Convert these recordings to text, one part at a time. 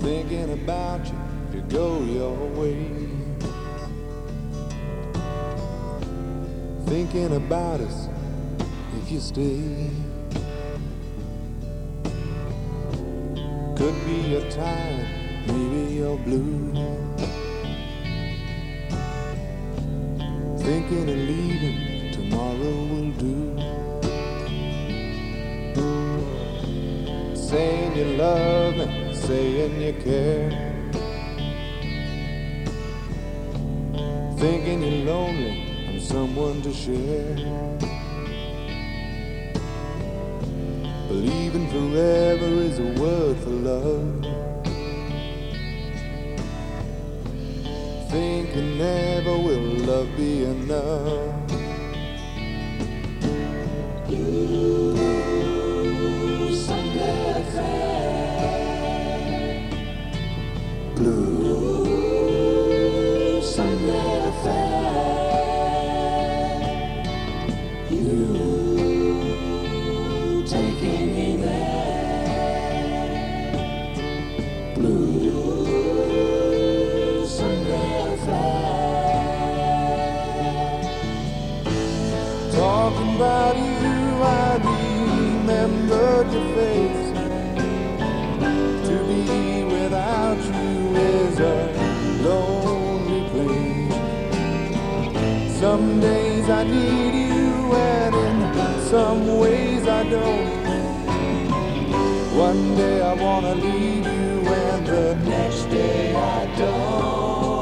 thinking about you if you go your way. Thinking about us if you stay. Could be your time, maybe you're blue. Thinking of leaving, tomorrow will do. Saying you love me, saying you care. Thinking you're lonely, I'm someone to share. Believing forever is a word for love. Thinking never will love be enough. Blue Sunday affair. Blue Sunday affair. You taking me there. Blue Sunday affair. Talking about you, I remembered your face. To be without you is a lonely place. Some days I need you and in some ways I don't. One day I wanna leave you and the next day I don't.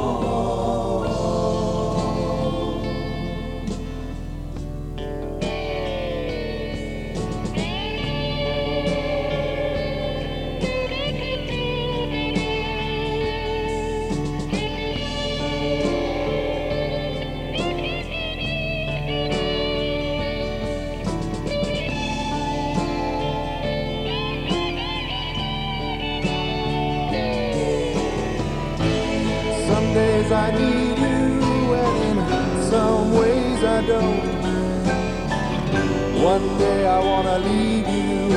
Some days I need you and in some ways I don't. One day I wanna leave you